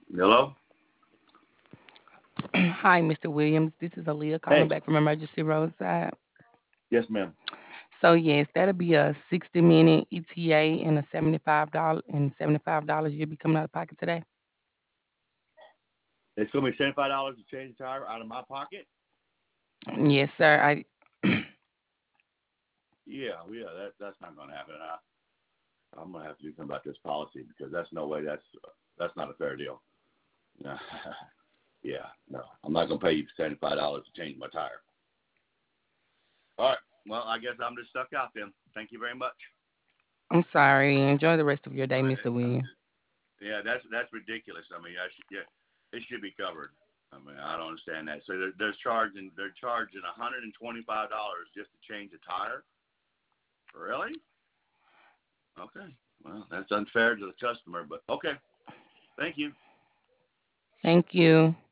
Hello? Hi, Mr. Williams. This is Aaliyah calling Hey. back from Emergency Roadside. Yes, ma'am. So yes, that'll be a 60-minute ETA and a $75 you'll be coming out of pocket today. It's going to be $75 to change the tire out of my pocket? Yes, sir. I Yeah, yeah, that's not going to happen. I'm going to have to do something about this policy because that's no way. That's not a fair deal. No. Yeah, no. I'm not going to pay you $75 to change my tire. All right. Well, I guess I'm just stuck out then. Thank you very much. I'm sorry. Enjoy the rest of your day, Uh, Mr. Williams. yeah, that's ridiculous. I mean, yeah, it should be covered. I mean, I don't understand that. So they're charging $125 just to change a tire. Really? Okay. Well, that's unfair to the customer, but okay. Thank you. Thank you.